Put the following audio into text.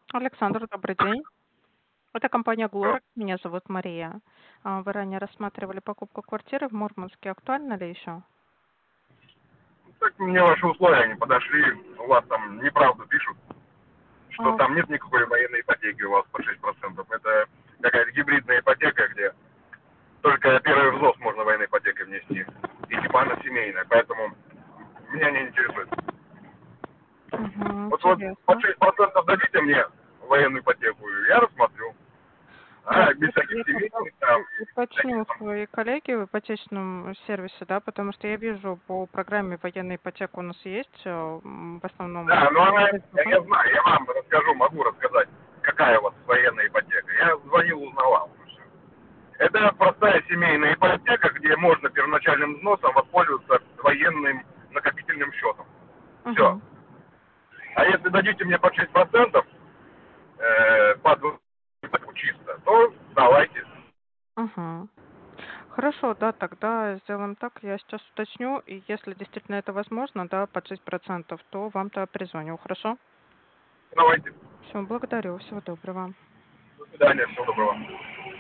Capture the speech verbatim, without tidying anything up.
Александр, добрый день. Это компания Да. Глорекс. Меня зовут Мария. А, Вы ранее рассматривали покупку квартиры в Мурманске. Актуально ли еще? Так мне ваши условия не подошли. У вас там неправду пишут, что А, там нет никакой военной ипотеки у вас по шесть процентов. Это какая-то гибридная ипотека, где только первый взнос можно военной ипотекой внести. И типа она семейная, поэтому меня не интересует. мгм, Вот вот под интересно. шесть процентов дадите мне военную ипотеку, я рассмотрю. Да, А без давайте всяких я тогда семейных там, у- уточню всяких у там. своей коллеги в ипотечном сервисе, да, потому что я вижу по программе военная ипотека у нас есть, э, м, в основном. Да, но она, я, Ага. я знаю, я вам расскажу, могу рассказать, какая у вас военная ипотека. Я звонил, узнавал. Это простая семейная ипотека, где можно первоначальным взносом воспользоваться военным накопительным счетом. Все. Мгм, А если дадите мне по шесть процентов э, под ипотеку чисто, то давайте. мгм. Хорошо, да, тогда сделаем так. Я сейчас уточню, и если действительно это возможно, да, под шесть процентов, то вам-то перезвоню, хорошо? Давайте. Все, благодарю, всего доброго. До свидания, всего доброго.